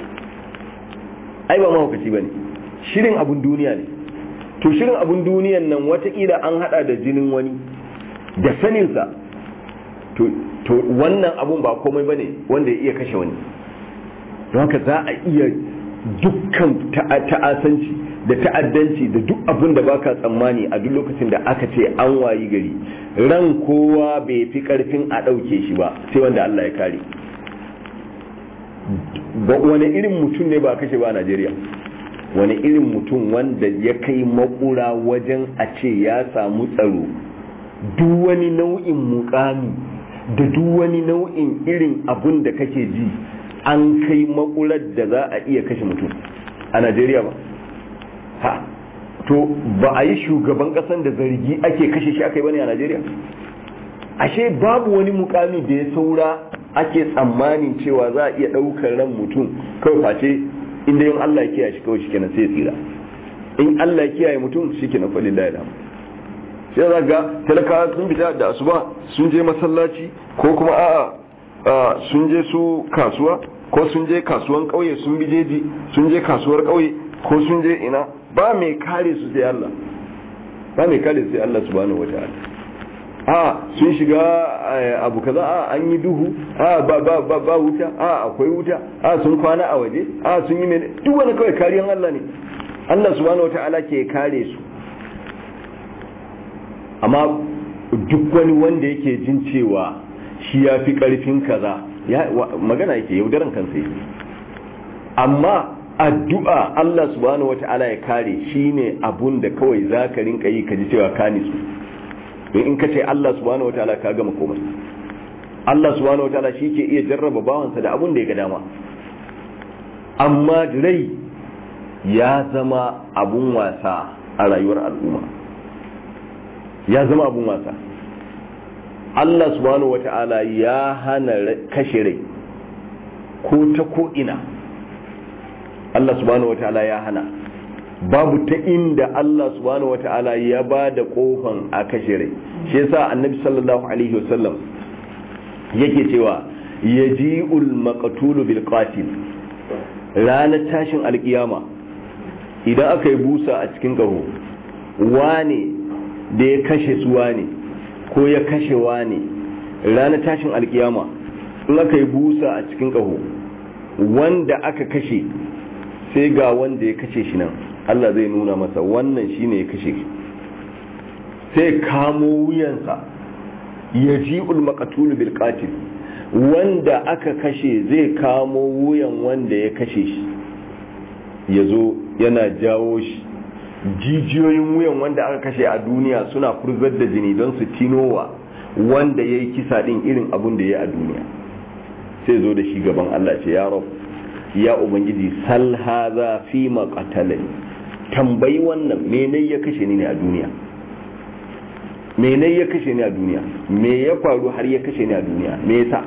Ai ba mahaukaci bane, shirin abin duniya ne. To shirin abin duniyan nan wataƙila an haɗa da jinin wani da saninsa, to wannan abun ba komai bane wanda ya iya kashe wani. Don haka za a iya dukkan ta'asanci da ta'addanci da duk abin da baka tsammani a duk lokacin da aka ce an wayi gari, ran kowa bai fi karfin a ɗauke shi ba sai wanda Allah ya kare. Wani irin mutum ne ba a kashe ba a Najeriya? Wani irin mutum wanda ya kai makura wajen a ce ya samu tsaro, duk wani nau'in mukami da duk wani nau'in irin abun da kake ji an kai makular da za a iya kashe mutum a Najeriya ba? Ha, to ba a yi shugaban kasan da zargi ake kashe shi aka yi bane a Najeriya? Ashe babu wani mukami da ya saura ake tsammanin cewa za a iya ɗaukar ran mutum kawai face inda yin Allah ya kiyaye shi kawai shi kenan sai ya tsira. In Allah ya kiyaye mutum shi kenan fa lillahi alhamd. Sai za ga talakawa sun fita da asuba sun je masallaci, ko kuma a'a sun je su kasuwa, ko sun je kasuwan kauye sun bi jeji, sun je kasuwar kauye, ko sun je ina, ba mai kare su sai Allah, ba mai kare su sai Allah subhanahu wataala. Sun shiga abu kaza, an yi duhu, ba wuta, akwai wuta, sun kwana a waje, sun yi mene, duk wani kawai kariyan Allah ne. Allah subhanahu wataala ke kare su. Amma duk wani wanda yake jin cewa shi ya fi karfin kaza, magana yake yaudaran kansa yake. Amma addu'a Allah subhanahu wata'ala ya kare shine abun da kawai zaka rinka yi kaji cewa ka nisu. Don in ka ce Allah subhanahu wata'ala ka gama komai. Allah subhanahu wata'ala shi ke iya jarraba bawansa da abun da ya ga dama. Amma rai ya zama abun wasa a rayuwar al'umma, ya zama abun wasa. Allah subhanahu wata'ala ya hana kashe rai ko ta ko ina. Allah subhanahu wata'ala ya hana, babu ta inda Allah subhanahu wata'ala ya ba da kofan a kashe rai. Shi yasa annabi sallallahu alaihi wasallam yake cewa yaji'ul maqtulu bil qatil, ranar tashin alkiyama idan aka yi busa a cikin kaho, wane da ya kashe su wane ko ya kashe wane, ranar tashin alkiyama in aka yi busa a cikin kaho, wanda aka kashe sai ga wanda ya kashe shi nan, Allah zai nuna masa wannan shine ya kashe shi, sai kamo wuyansa, yaji'ul maqtul bil qatil, wanda aka kashe zai kamo wuyan wanda ya kashe shi, yazo yana jawo shi, jijiyoyin wuyan wanda aka kashe a duniya suna furzar da jini don su tinowa wanda ya yi kisa din irin abun da ya yi a duniya. Sai zo da shi gaban Allah ce, ya Rabb, ya Ubangiji, sal haza fi ma qatalani, tambayi wannan menene ya kashe ni ne a duniya, menene ya kashe ni a duniya, me ya faru har ya kashe ni a duniya, me yasa?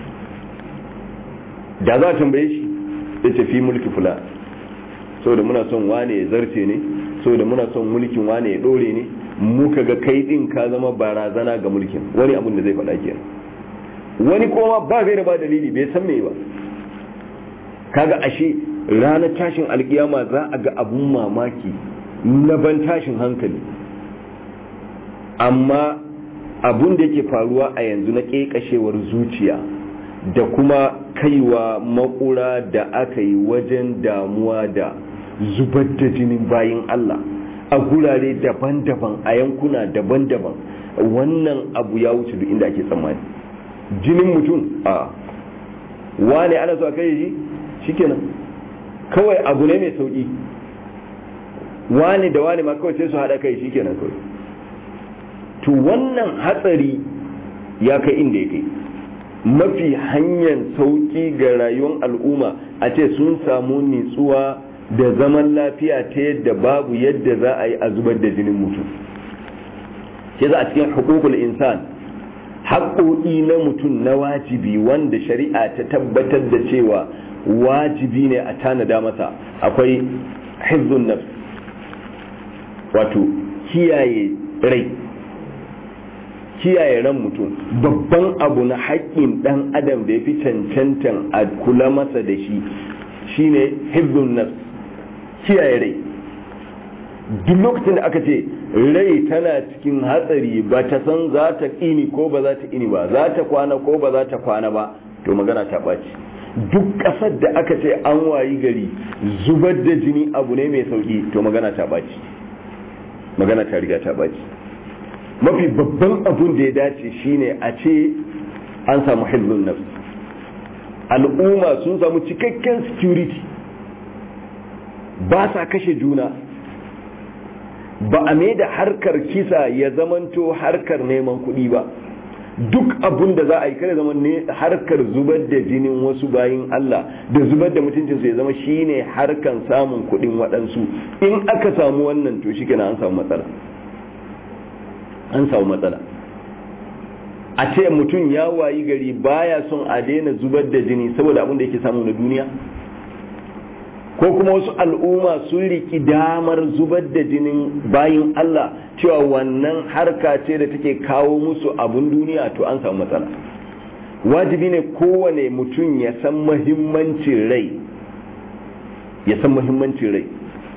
Da za a tambaye shi ya ce fi mulki fulan, saboda muna son wane ya zarce ne, saboda muna son mulkin wane ya dore ne, muka ga kai din ka zama barazana ga mulkin, wani abun da zai faɗa kenan. Wani kuma ba gaira ba dalili, bai san me ba. Kaga ashe ranar tashin alkiyama za a ga abun mamaki na ban tashin hankali. Amma abun da yake faruwa a yanzu na ƙeƙashewar zuciya da kuma kaiwa makura da aka yi wajen damuwa da zubar da jinin bayin Allah a gurare daban-daban, a yankuna daban-daban, wannan abu ya wuce duk inda ake tsammani. Jinin mutum wane ana so a kai shikenan kawai abu ne mai sauki wani da wani ma kawai sai su haɗa kai shikenan kawai. To wannan hatsari ya kai inda ya kai, mafi hanyar sauki ga rayuwar al'umma a ce sun samu nitsuwa da zaman lafiya ta yadda babu yadda za a yi a zubar da jinin mutum. ke za a cikin hukukul insan, haƙoƙi na mutum na wajibi wanda shari'a ta tabbatar da cewa wajibi ne a tanada masa, akwai hifzun nafs, wato kiyaye rai, kiyaye ran mutum. Babban abu na haƙƙin ɗan adam da ya fi cancantan a kula masa da shi shine hifzun nafs, kiyaye rai. Duk lokacin da aka ce rai tana cikin hatsari, ba ta san za ta ini ko ba za ta ini ba, za ta kwana ko ba za ta kwana ba, to magana ta ɓaci. Duk ƙasar da aka ce an wayi gari zubar da jini abu ne mai sauƙi, to magana ta ɓaci, magana ta riga ta ɓaci. Mafi babban abun da ya dace shine a ce an samu hifzun nafs, al'umma sun samu cikakken security, ba sa kashe juna, ba a mai da harkar kisa ya zamanto harkar neman kuɗi ba. Duk abun da za a yi kada zama ne harkar zubar da jinin wasu bayin Allah da zubar da mutuncinsu ya zama shine harkan samun kuɗin waɗansu. In aka samu wannan to shi kenan an samu matsala, an samu matsala. A ce mutum ya wayi gari baya son a daina zubar da jini saboda abin da yake samu na duniya, ko kuma wasu al'umma sun riki damar zubar da jinin bayin Allah cewa wannan harka ce da take kawo musu abun duniya, to an samu matsala. Wajibi ne kowane mutum ya san muhimmancin rai, ya san muhimmancin rai,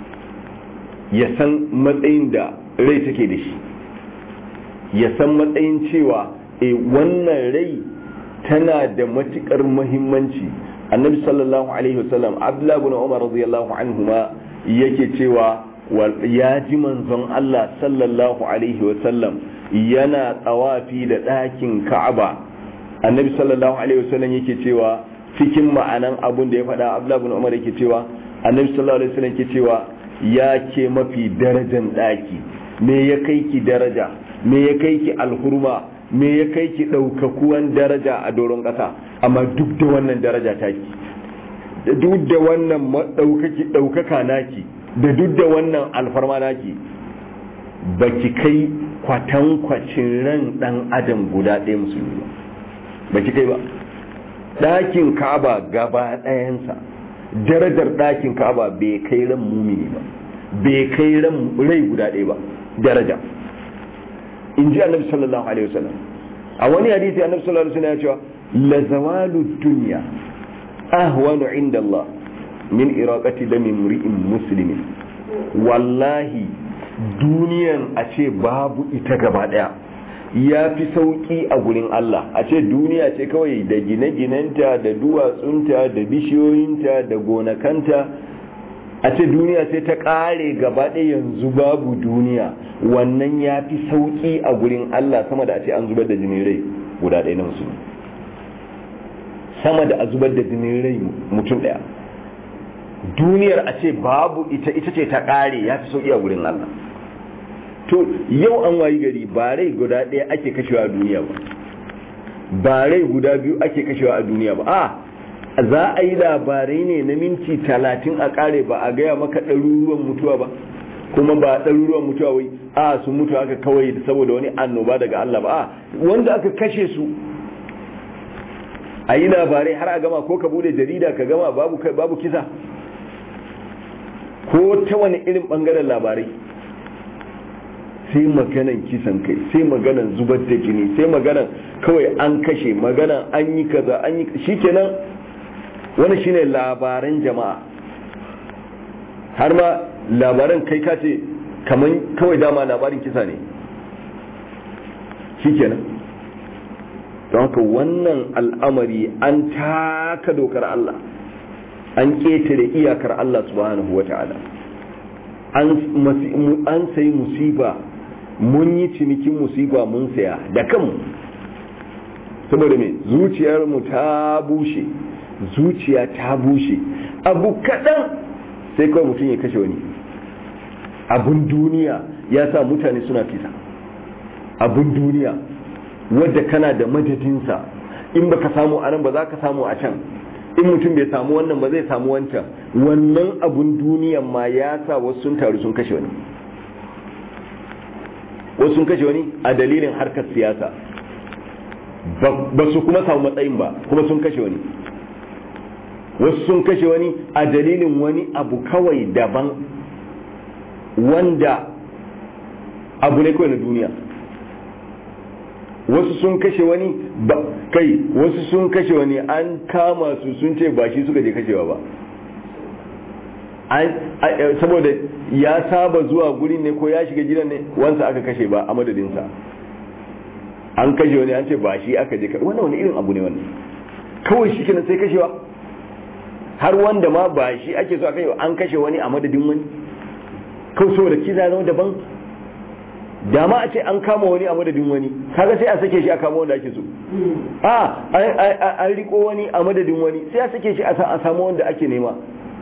ya san matsayin da rai take da shi, ya san matsayin cewa wannan rai tana da matukar muhimmanci. Annabi sallallahu alaihi wasallam, Abdullah ibn Umar radiyallahu anhuma yake cewa ya ji manzon Allah sallallahu alaihi wasallam yana tsawafi da ɗakin Ka'aba. Annabi sallallahu alaihi wasallam yake cewa cikin ma'anan abun da ya faɗa, Abdullah ibn Umar yake cewa Annabi sallallahu alaihi wasallam yake cewa ya ke mafi darajan ɗaki, me ya kai ki daraja, me ya kai ki alhurma, me ya kai ki ɗaukakuwan daraja a doron ƙasa, amma duk da wannan daraja taki, duk da wannan ɗaukaka naki, da duk da wannan alfarma naki, ba ki kai kwatankwacin ran ɗan adam guda ɗaya musulmi ba ki kai ba. Ɗakin Ka'aba gaba ɗayansa, darajar ɗakin Ka'aba bai kai ran mumini ba, bai kai rai guda ɗaya ba daraja, in ji Annabi sallallahu alaihi wasallam. A wani hadisi Annabi sallallahu alaihi wasallam ya ce la zawalu dunya ahwanu inda Allah min iraqati dami mri'in muslimin. Wallahi duniyan a ce babu ita gaba daya ya fi sauki a gurin Allah. A ce duniya ce kawai da gine-ginenta da duwatsunta da bishiyoyinta da gonakanta, a ce duniya sai ta kare gaba ɗaya yanzu babu duniya, wannan ya fi sauƙi a gurin Allah sama da a ce an zubar da jinin rai guda ɗaya na musulmi, sama da a zubar da jinin rai mutum ɗaya. Duniyar a ce babu ita ce ta kare ya fi sauƙi a gurin Allah. To yau an wayi gari ba rai guda ɗaya ake kashewa a duniya ba, ba rai guda biyu ake kashewa a duniya ba, za a yi labarai ne na minti 30 a kare, ba a gaya maka ɗaruruwan mutuwa ba, kuma ba ɗaruruwan mutuwa wai sun mutu aka kawai saboda wani annoba daga Allah ba, wanda aka kashe su a yi labarai har a gama, ko ka bude jarida ka gama babu kisa, ko ta wani irin bangaren labarai, sai maganan kisan kai, sai maganan zubar da jini, sai maganan kawai an kashe, maganan an yi kaza, an yi shikenan. Wani shine labaran jama'a, har ma labaran kai ka ce kaman kawai dama labarin kisa ne shikenan. Don haka wannan al'amari an taka dokar Allah, an ƙetare iyakar Allah subhanahu wa ta'ala, an sayi musiba, mun yi cinikin musiba mun saya da kanmu, saboda me zuciyarmu ta bushe, zuciya ta bushe, abu kaɗan sai kawai mutum ya kashe wani. Abun duniya ya sa mutane suna kisa, abun duniya wadda kana da madadinsa, in baka samu a nan ba za ka samu a can, in mutum bai samu wannan ba zai samu wancan. Wannan abun duniyan ma ya sa wasu sun taru sun kashe wani, wasu sun kashe wani a dalilin harkar siyasa, ba su kuma samu matsayin ba kuma sun kashe wani. Wasu sun kashe wani a dalilin wani abu kawai daban wanda abu ne kawai na duniya. Wasu sun kashe wani wasu sun kashe wani an kama su sun ce ba shi suka je kashewa ba, saboda ya saba zuwa gurin ne ko ya shiga gidan ne wansa aka kashe ba a madadinsa. An kashe wani an ce ba shi aka je wannan wani irin abu ne wannan, kawai shi kenan sai kashewa. Har wanda ma ba shi ake so a kashewa an kashe wani a madadin wani, kawai saboda kisa zama daban. Dama a ce an kama wani a madadin wani, kaga sai a sake shi a kama wanda ake so. An riko wani a madadin wani sai a sake shi a samu wanda ake nema.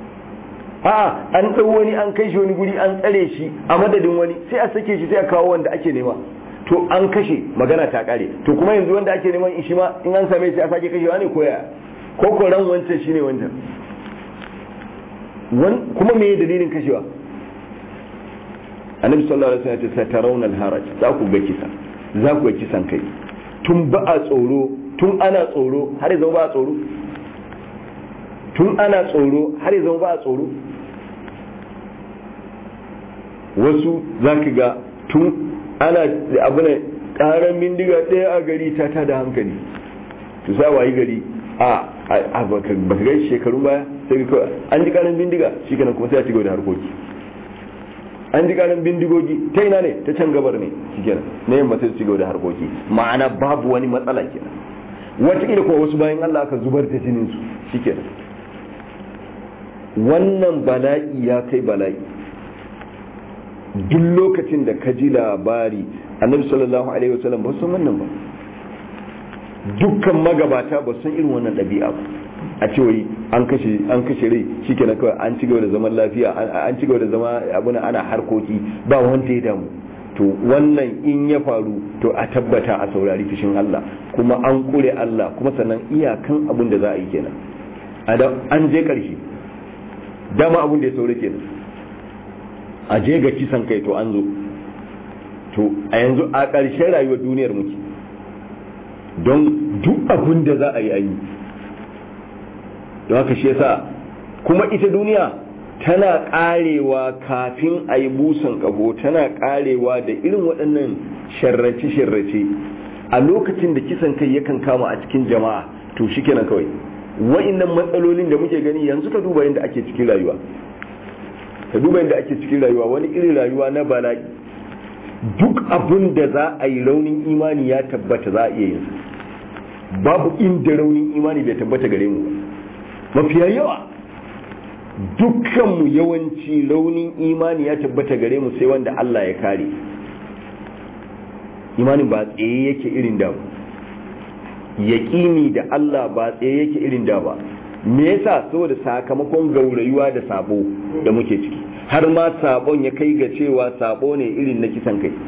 An ɗau wani an kai shi wani guri an tsare shi a madadin wani sai a sake shi sai a kawo wanda ake nema. To an kashe, magana ta kare. To kuma yanzu wanda ake neman shi ma in an same shi a sake kashewa ne koya, ko koran wancan shine wancan. Kuma me dalilin kashewa? Annabi sallallahu alaihi wasallam ya ce satarawna al-haraj, za ku ga kisa, za ku ga kisan kai. Tun ba a tsoro, tun ana tsoro har yanzu ba a tsoro. Tun ana tsoro har yanzu ba a tsoro. Wasu zaka ga tun ana abu ne karan bindiga ɗaya a gari ta da hankali. To sai wayi gari baka ga shekarun baya sai ka an ji karan bindiga shikenan kuma sai a cigaba da harkoki. An ji karan bindigogi ta ina ne, ta can gabar ne shikenan na yamma sai su cigaba da harkoki, ma'ana babu wani matsala kenan. Wataƙila kuma wasu bayan Allah aka zubar da jinin su shikenan. Wannan bala'i ya kai bala'i. Duk lokacin da ka ji labari Annabi sallallahu alaihi wasallam ba san wannan ba, dukkan magabata ba san irin wannan ɗabi'a ba. A ce wai an kashe rai shikenan kawai an ci gaba da zaman lafiya, an ci gaba da zama abuna ana harkoki ba wanda ya damu. To wannan in ya faru to a tabbata a saurari fishin Allah, kuma an kure Allah, kuma sannan iyakan abin da za a yi kenan. An je karshe dama abin da ya saura kenan, a je ga kisan kai to an zo. To a yanzu a ƙarshen rayuwar duniyar muke, don duk abin da za a yi an yi. Don haka shi yasa kuma ita duniya tana karewa kafin a yi busan ƙaho, tana karewa da irin waɗannan sharrace-sharrace. A lokacin da kisan kai yakan kama a cikin jama'a to shi kenan kawai. Wa'innan matsalolin da muke gani yanzu ka duba yadda ake cikin rayuwa, ka duba yadda ake cikin rayuwa, wani irin rayuwa na bala'i. Duk abin da za a yi raunin imani ya tabbata za a iya yin, babu inda raunin imani bai tabbata gare mu. Mafiya yawa dukkanmu yawanci raunin imani ya tabbata gare mu sai wanda Allah ya kare. Imanin ba tsaye yake irin da ba, yaƙini da Allah ba tsaye yake irin da ba. Me yasa? Saboda sakamakon gaurayuwa da sabo da muke ciki, har ma sabon ya kai ga cewa sabo ne irin na kisan kai.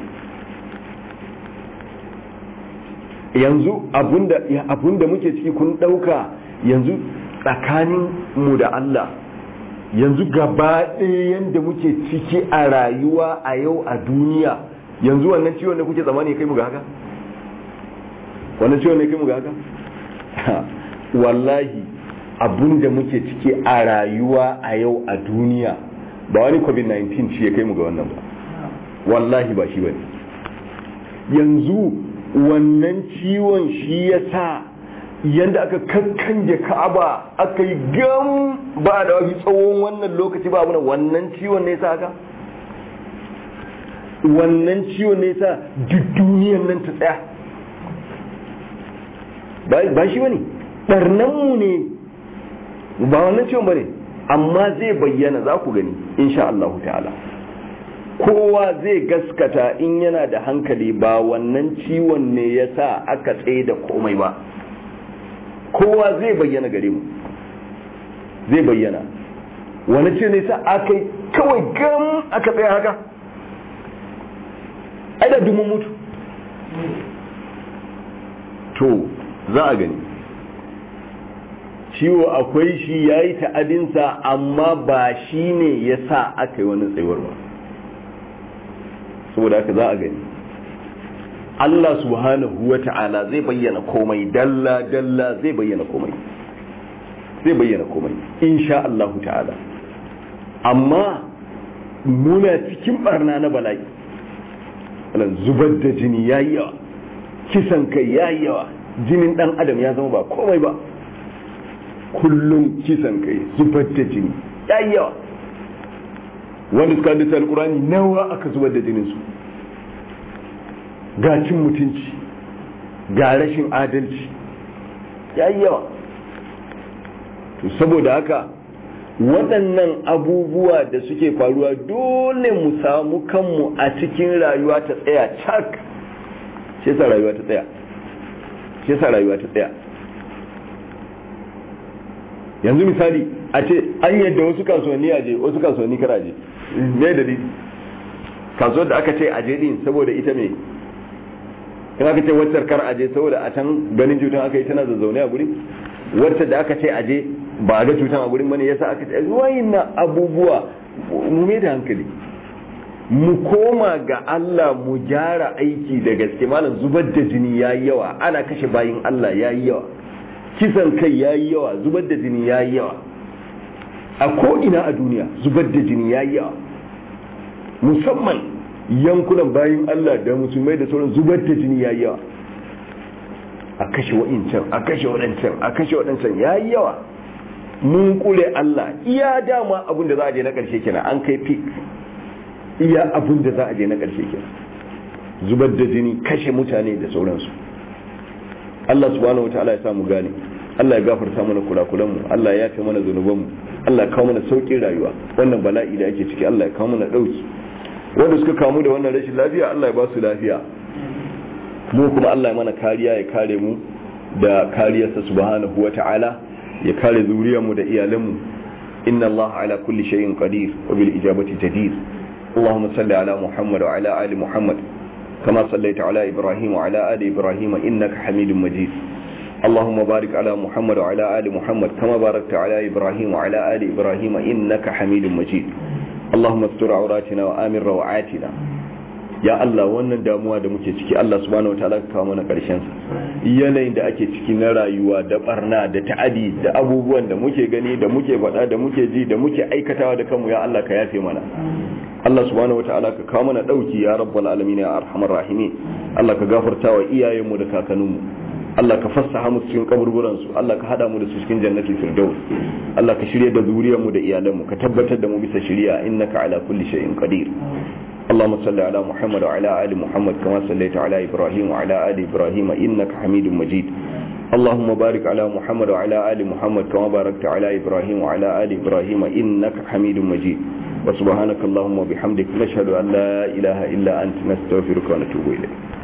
Yanzu abunda muke ciki kun ɗauka yanzu tsakanin mu da Allah, yanzu gaba ɗaya yanda muke ciki a rayuwa a yau a duniya, yanzu wannan ciwon da kuke tsammani kai mu ga haka? Wannan ciwon ne kai mu ga haka? Wallahi abun da muke ciki a rayuwa a yau a duniya ba wani covid-19 shi ya kai mu ga wannan ba, wallahi ba shi bane. Yanzu wannan ciwon shi ya sa yanda aka kakkanje Ka'aba aka yi gam ba da wani tsawon wannan lokaci ba abuna, wannan ciwon ne sa haka? Wannan ciwon ne sa duk duniyan nan ta tsaya? Ba shi bane, barnanmu ne, ba wannan ciwon bane, amma zai bayyana, za ku gani insha Allah ta'ala. Kowa zai gaskata in yana da hankali ba wannan ciwon ne ya sa aka tsaye da komai ba. Kowa zai bayyana gare mu, zai bayyana. wani ce ne sa aka yi kawai gam aka tsaya haka ai da dumin mutu to za a gani ciwo akwai shi ya yi ta'adinsa amma ba shi ne ya sa aka yi wani tsayuwar ba saboda haka za a gani Allah subhanahu wa ta'ala zai bayyana komai dalla zai bayyana komai insha Allah ta'ala amma muna cikin barna na bala'i zubar da jini yayi yawa kisan kai yayi yawa jinin dan adam ya zama ba komai ba kullum kisan kai zubar da jini yayi yawa wanda suka haddace alkurani nawa aka zubar da jinin su ga cin mutunci ga rashin adalci yayi yawa to saboda haka waɗannan abubuwa da suke faruwa dole mu samu kanmu a cikin rayuwa ta tsaya cak shi yasa rayuwa ta tsaya yanzu misali a ce an yadda wasu kasuwanni aje wasu kasuwanni kar aje me dalili kasuwar da aka ce aje din saboda ita me in aka ce wacce kar aje saboda a can ganin cutan aka yi tana zazzaune a guri wacce da aka ce aje ba a ga cutan a gurin bane yasa aka ce wayannan abubuwa mu mai da hankali mu koma ga Allah mu gyara aiki da gaske malam zubar da jini yayi yawa ana kashe bayin Allah yayi yawa kisan kai yayi yawa zubar da jini yayi yawa a ko ina a duniya zubar da jini yayi yawa musamman yankunan bayin Allah da musulmai da sauran zubar da jini yayi yawa a kashe wa'incan a kashe waɗancan yayi yawa mun kure Allah iya dama abin da za a je na ƙarshe kenan an kai peak iya abin da za a je na ƙarshe kenan zubar da jini kashe mutane da sauransu Allah subhanahu wataala ya samu gane Allah ya gafarta mana kurakuranmu Allah ya yafe mana zunubanmu Allah ya kawo mana sauƙin rayuwa wannan bala'i da ake ciki Allah ya kawo mana ɗauki wanda suka kamu da wannan rashin lafiya Allah ya ba su lafiya mu kuma Allah ya mana kariya ya kare mu da kariyarsa subhanahu wataala ya kare zuriyarmu da iyalanmu inna Allah ala kulli shay'in qadir wa bil ijabati jadir اللهم صل على محمد وعلى آل محمد كما صليت على إبراهيم وعلى آل إبراهيم إنك حميد مجيد اللهم بارك على محمد وعلى آل محمد كما باركت على إبراهيم وعلى آل إبراهيم إنك حميد مجيد اللهم استر عوراتنا وآمن روعاتنا ya Allah wannan damuwa da muke ciki Allah subhanahu wataala ka kawo mana karshen sa yanayin da ake ciki na rayuwa da barna da ta'adi da abubuwan da muke gani da muke faɗa da muke ji da muke aikatawa da kanmu ya Allah ka yafe mana Allah subhanahu wataala ka kawo mana dauki ya rabbal alamin ya arhamar rahimin Allah ka gafarta wa iyayenmu da kakanninmu Allah ka fassaha mu cikin kaburburan su Allah ka hada mu da su cikin jannatul firdaus Allah ka shirye da zuriyarmu da iyalanmu ka tabbatar da mu bisa shari'a innaka ala kulli shay'in qadir اللهم صل على محمد وعلى آل محمد كما صليت على إبراهيم وعلى آل إبراهيم إنك حميد مجيد اللهم بارك على محمد وعلى آل محمد كما باركت على إبراهيم وعلى آل إبراهيم إنك حميد مجيد وسبحانك اللهم وبحمدك نشهد أن لا إله إلا أنت نستغفرك ونتوب إليك